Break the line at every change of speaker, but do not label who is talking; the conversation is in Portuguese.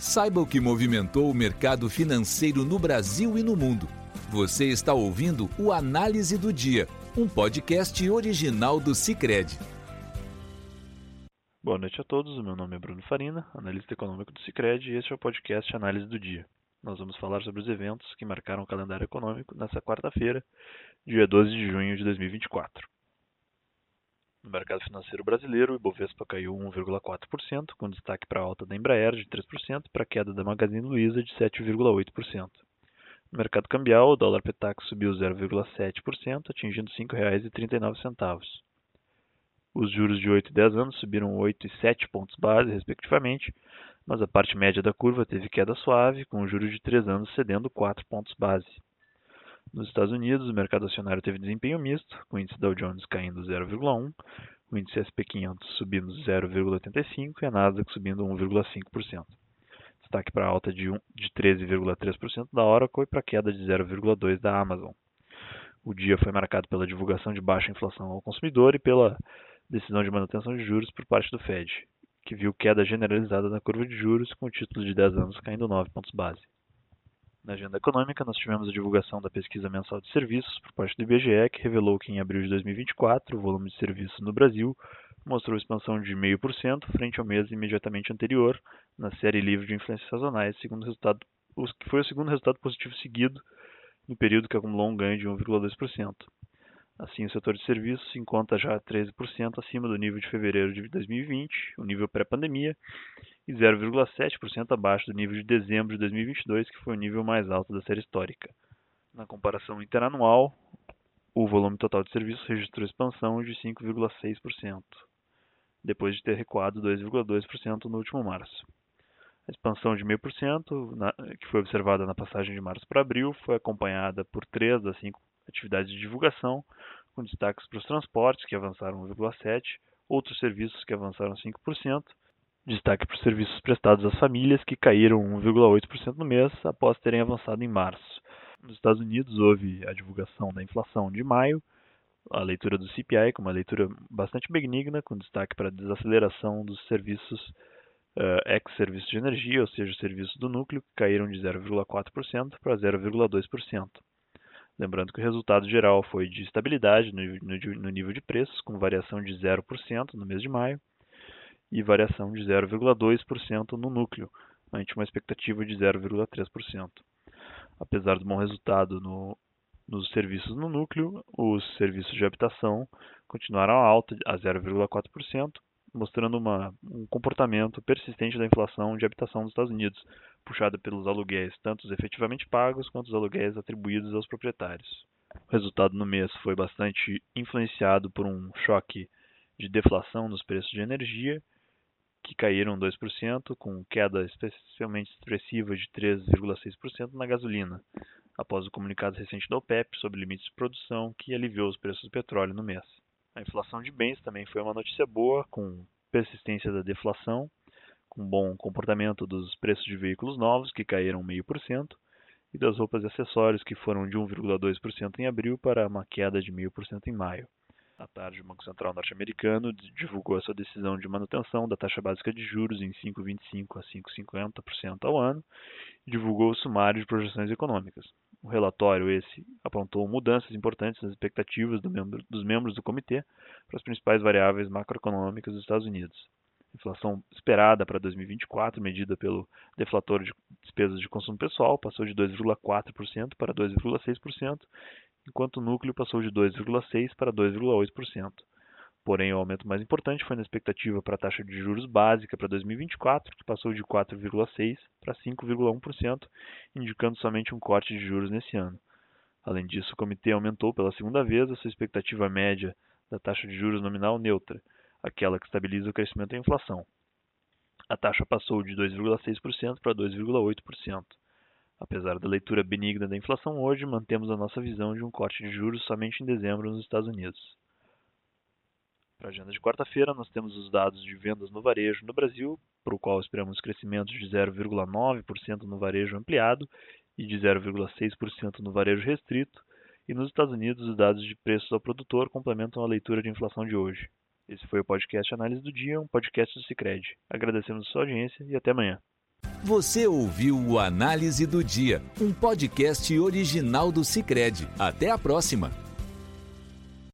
Saiba o que movimentou o mercado financeiro no Brasil e no mundo. Você está ouvindo o Análise do Dia, um podcast original do Sicredi.
Boa noite a todos, o meu nome é Bruno Farina, analista econômico do Sicredi, e este é o podcast Análise do Dia. Nós vamos falar sobre os eventos que marcaram o calendário econômico nesta quarta-feira, dia 12 de junho de 2024. No mercado financeiro brasileiro, o Ibovespa caiu 1,4%, com destaque para a alta da Embraer de 3% e para a queda da Magazine Luiza de 7,8%. No mercado cambial, o dólar Petax subiu 0,7%, atingindo R$ 5,39. Os juros de 8 e 10 anos subiram 8 e 7 pontos base, respectivamente, mas a parte média da curva teve queda suave, com o juro de 3 anos cedendo 4 pontos base. Nos Estados Unidos, o mercado acionário teve desempenho misto, com o índice Dow Jones caindo 0,1%, o índice S&P 500 subindo 0,85% e a Nasdaq subindo 1,5%. Destaque para a alta de 13,3% da Oracle e para a queda de 0,2% da Amazon. O dia foi marcado pela divulgação de baixa inflação ao consumidor e pela decisão de manutenção de juros por parte do Fed, que viu queda generalizada na curva de juros, com o título de 10 anos caindo 9 pontos base. Na agenda econômica, nós tivemos a divulgação da pesquisa mensal de serviços por parte do IBGE, que revelou que em abril de 2024 o volume de serviços no Brasil mostrou expansão de 0,5% frente ao mês imediatamente anterior, na série livre de influências sazonais, que foi o segundo resultado positivo seguido no período, que acumulou um ganho de 1,2%. Assim, o setor de serviços se encontra já 13% acima do nível de fevereiro de 2020, o nível pré-pandemia, e 0,7% abaixo do nível de dezembro de 2022, que foi o nível mais alto da série histórica. Na comparação interanual, o volume total de serviços registrou expansão de 5,6%, depois de ter recuado 2,2% no último março. A expansão de 0,5%, que foi observada na passagem de março para abril, foi acompanhada por 3 das 5 atividades de divulgação, com destaques para os transportes, que avançaram 1,7%, outros serviços que avançaram 5%, destaque para os serviços prestados às famílias, que caíram 1,8% no mês, após terem avançado em março. Nos Estados Unidos, houve a divulgação da inflação de maio, a leitura do CPI, com uma leitura bastante benigna, com destaque para a desaceleração dos serviços ex-serviços de energia, ou seja, os serviços do núcleo, que caíram de 0,4% para 0,2%. Lembrando que o resultado geral foi de estabilidade no nível de preços, com variação de 0% no mês de maio e variação de 0,2% no núcleo, ante uma expectativa de 0,3%. Apesar do bom resultado nos serviços no núcleo, os serviços de habitação continuaram alta a 0,4%, mostrando um comportamento persistente da inflação de habitação dos Estados Unidos, puxada pelos aluguéis, tanto os efetivamente pagos quanto os aluguéis atribuídos aos proprietários. O resultado no mês foi bastante influenciado por um choque de deflação nos preços de energia, que caíram 2%, com queda especialmente expressiva de 3,6% na gasolina, após o comunicado recente da OPEP sobre limites de produção, que aliviou os preços do petróleo no mês. A inflação de bens também foi uma notícia boa, com persistência da deflação, com bom comportamento dos preços de veículos novos, que caíram 0,5%, e das roupas e acessórios, que foram de 1,2% em abril para uma queda de 0,5% em maio. À tarde, o Banco Central norte-americano divulgou a sua decisão de manutenção da taxa básica de juros em 5,25% a 5,50% ao ano e divulgou o sumário de projeções econômicas. O relatório apontou mudanças importantes nas expectativas dos membros do comitê para as principais variáveis macroeconômicas dos Estados Unidos. A inflação esperada para 2024, medida pelo deflator de despesas de consumo pessoal, passou de 2,4% para 2,6%, enquanto o núcleo passou de 2,6% para 2,8%. Porém, o aumento mais importante foi na expectativa para a taxa de juros básica para 2024, que passou de 4,6% para 5,1%, indicando somente um corte de juros nesse ano. Além disso, o comitê aumentou pela segunda vez a sua expectativa média da taxa de juros nominal neutra, aquela que estabiliza o crescimento da inflação. A taxa passou de 2,6% para 2,8%. Apesar da leitura benigna da inflação hoje, mantemos a nossa visão de um corte de juros somente em dezembro nos Estados Unidos. Para a agenda de quarta-feira, nós temos os dados de vendas no varejo no Brasil, para o qual esperamos crescimento de 0,9% no varejo ampliado e de 0,6% no varejo restrito, e nos Estados Unidos os dados de preços ao produtor complementam a leitura de inflação de hoje. Esse foi o podcast Análise do Dia, um podcast do Sicredi. Agradecemos a sua audiência e até amanhã.
Você ouviu o Análise do Dia, um podcast original do Sicredi. Até a próxima!